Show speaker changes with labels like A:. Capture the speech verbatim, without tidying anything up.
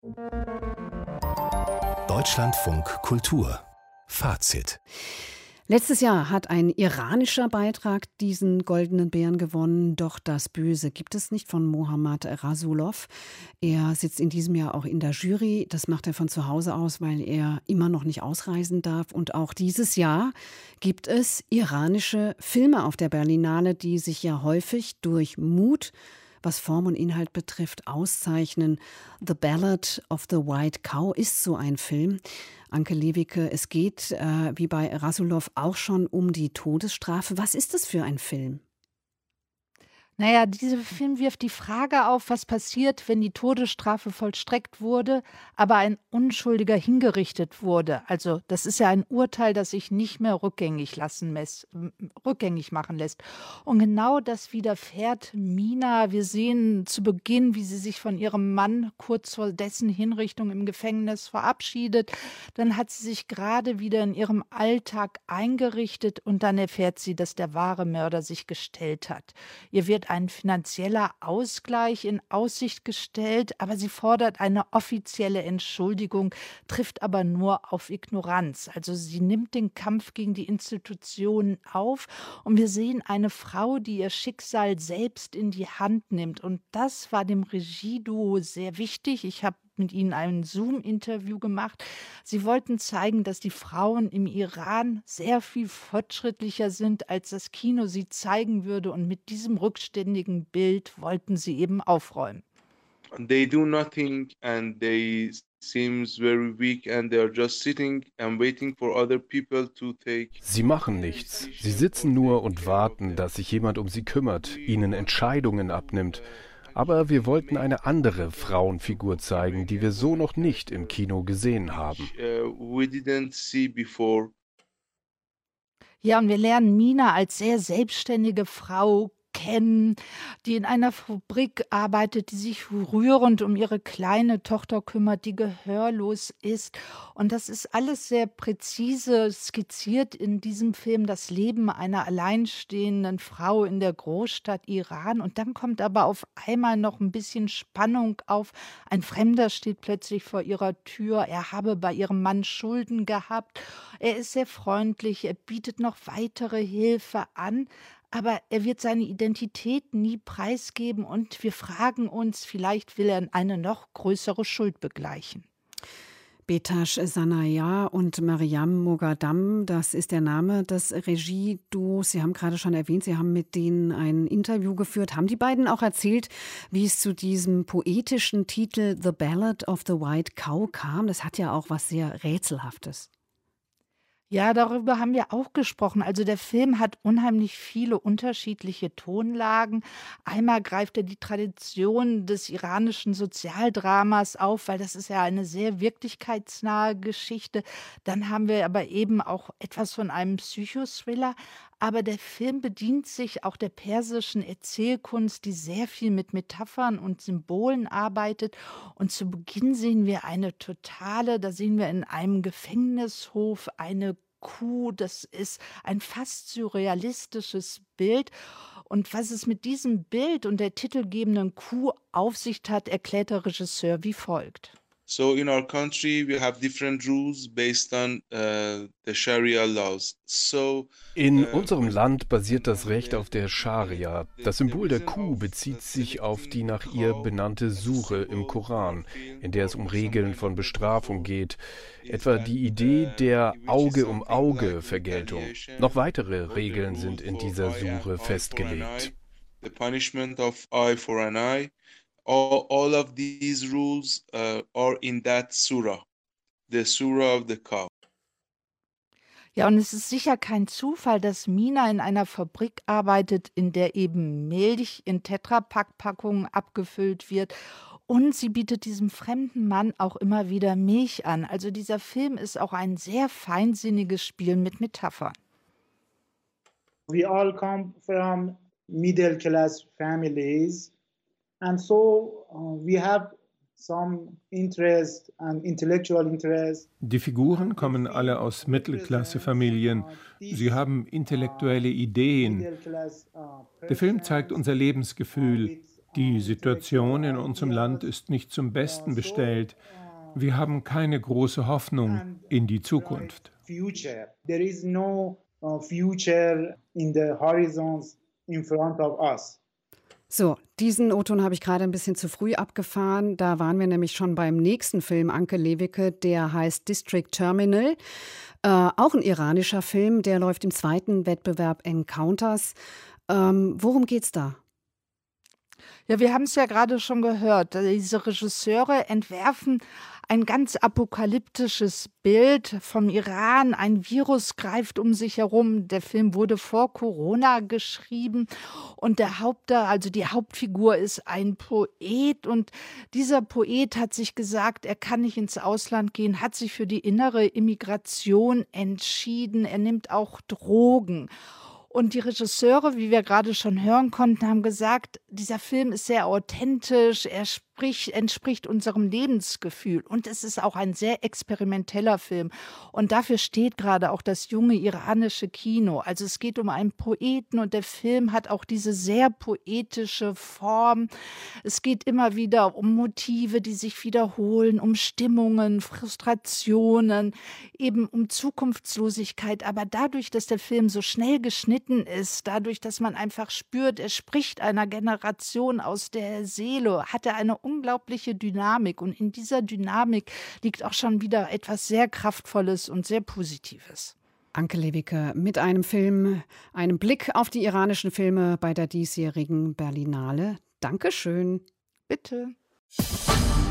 A: Deutschlandfunk Kultur Fazit.
B: Letztes Jahr hat ein iranischer Beitrag diesen Goldenen Bären gewonnen. Doch das Böse gibt es nicht, von Mohammad Rasulov. Er sitzt in diesem Jahr auch in der Jury. Das macht er von zu Hause aus, weil er immer noch nicht ausreisen darf. Und auch dieses Jahr gibt es iranische Filme auf der Berlinale, die sich ja häufig durch Mut, was Form und Inhalt betrifft, auszeichnen. The Ballad of the White Cow ist so ein Film. Anke Lewicke, es geht, äh, wie bei Rasulov, auch schon um die Todesstrafe. Was ist das für ein Film?
C: Naja, dieser Film wirft die Frage auf, was passiert, wenn die Todesstrafe vollstreckt wurde, aber ein Unschuldiger hingerichtet wurde. Also das ist ja ein Urteil, das sich nicht mehr rückgängig, lassen lässt, rückgängig machen lässt. Und genau das widerfährt Mina. Wir sehen zu Beginn, wie sie sich von ihrem Mann kurz vor dessen Hinrichtung im Gefängnis verabschiedet. Dann hat sie sich gerade wieder in ihrem Alltag eingerichtet und dann erfährt sie, dass der wahre Mörder sich gestellt hat. Ihr wird ein finanzieller Ausgleich in Aussicht gestellt, aber sie fordert eine offizielle Entschuldigung, trifft aber nur auf Ignoranz. Also sie nimmt den Kampf gegen die Institutionen auf und wir sehen eine Frau, die ihr Schicksal selbst in die Hand nimmt. Und das war dem Regieduo sehr wichtig. Ich habe mit ihnen ein Zoom-Interview gemacht. Sie wollten zeigen, dass die Frauen im Iran sehr viel fortschrittlicher sind, als das Kino sie zeigen würde. Und mit diesem rückständigen Bild wollten sie eben aufräumen.
D: They do nothing and they seems very weak and they are just sitting and waiting for other people to take.
E: Sie machen nichts. Sie sitzen nur und warten, dass sich jemand um sie kümmert, ihnen Entscheidungen abnimmt. Aber wir wollten eine andere Frauenfigur zeigen, die wir so noch nicht im Kino gesehen haben.
C: Ja, und wir lernen Mina als sehr selbstständige Frau kennen, die in einer Fabrik arbeitet, die sich rührend um ihre kleine Tochter kümmert, die gehörlos ist. Und das ist alles sehr präzise skizziert in diesem Film, das Leben einer alleinstehenden Frau in der Großstadt Iran. Und dann kommt aber auf einmal noch ein bisschen Spannung auf. Ein Fremder steht plötzlich vor ihrer Tür. Er habe bei ihrem Mann Schulden gehabt. Er ist sehr freundlich. Er bietet noch weitere Hilfe an. Aber er wird seine Identität nie preisgeben und wir fragen uns, vielleicht will er eine noch größere Schuld begleichen.
B: Behtash Sanaya und Mariam Moghadam, das ist der Name des Regieduos. Sie haben gerade schon erwähnt, Sie haben mit denen ein Interview geführt. Haben die beiden auch erzählt, wie es zu diesem poetischen Titel The Ballad of the White Cow kam? Das hat ja auch was sehr Rätselhaftes.
C: Ja, darüber haben wir auch gesprochen. Also der Film hat unheimlich viele unterschiedliche Tonlagen. Einmal greift er die Tradition des iranischen Sozialdramas auf, weil das ist ja eine sehr wirklichkeitsnahe Geschichte. Dann haben wir aber eben auch etwas von einem Psychothriller. Aber der Film bedient sich auch der persischen Erzählkunst, die sehr viel mit Metaphern und Symbolen arbeitet. Und zu Beginn sehen wir eine totale, da sehen wir in einem Gefängnishof eine Kuh, das ist ein fast surrealistisches Bild. Und was es mit diesem Bild und der titelgebenden Kuh auf sich hat, erklärt der Regisseur wie folgt.
D: So in our country we have different rules based on uh, the Sharia laws. So
E: in unserem Land basiert das Recht auf der Scharia. Das Symbol der Kuh bezieht sich auf die nach ihr benannte Sure im Koran, in der es um Regeln von Bestrafung geht, etwa die Idee der Auge-um-Auge-Vergeltung. Noch weitere Regeln sind in dieser Sure festgelegt.
D: The punishment of eye for an eye. All, all of these rules uh, are in that surah, the surah of the cow.
C: Ja, und es ist sicher kein Zufall, dass Mina in einer Fabrik arbeitet, in der eben Milch in Tetrapack-Packungen abgefüllt wird. Und sie bietet diesem fremden Mann auch immer wieder Milch an. Also dieser Film ist auch ein sehr feinsinniges Spiel mit Metaphern.
F: We all come from middle-class families. And so uh, we have some interest and intellectual interest.
G: Die Figuren kommen alle aus Mittelklasse-Familien. Sie haben intellektuelle Ideen. Der Film zeigt unser Lebensgefühl. Die Situation in unserem Land ist nicht zum Besten bestellt. Wir haben keine große Hoffnung in die Zukunft.
F: Future. There is no uh, future in the horizons in front of us.
B: So, diesen O-Ton habe ich gerade ein bisschen zu früh abgefahren. Da waren wir nämlich schon beim nächsten Film Anke Lewicke, der heißt District Terminal. Äh, auch ein iranischer Film, der läuft im zweiten Wettbewerb Encounters. Ähm, worum geht's da?
C: Ja, wir haben es ja gerade schon gehört. Diese Regisseure entwerfen ein ganz apokalyptisches Bild vom Iran. Ein Virus greift um sich herum. Der Film wurde vor Corona geschrieben und der Haupt, also die Hauptfigur ist ein Poet und dieser Poet hat sich gesagt, er kann nicht ins Ausland gehen, hat sich für die innere Immigration entschieden. Er nimmt auch Drogen. Und die Regisseure, wie wir gerade schon hören konnten, haben gesagt, dieser Film ist sehr authentisch, er spricht, entspricht unserem Lebensgefühl. Und es ist auch ein sehr experimenteller Film. Und dafür steht gerade auch das junge iranische Kino. Also es geht um einen Poeten und der Film hat auch diese sehr poetische Form. Es geht immer wieder um Motive, die sich wiederholen, um Stimmungen, Frustrationen, eben um Zukunftslosigkeit. Aber dadurch, dass der Film so schnell geschnitten ist, dadurch, dass man einfach spürt, er spricht einer Generation aus der Seele, hat er eine unglaubliche Dynamik. Und in dieser Dynamik liegt auch schon wieder etwas sehr Kraftvolles und sehr Positives.
B: Anke Lewicke mit einem Film, einem Blick auf die iranischen Filme bei der diesjährigen Berlinale. Dankeschön.
C: Bitte.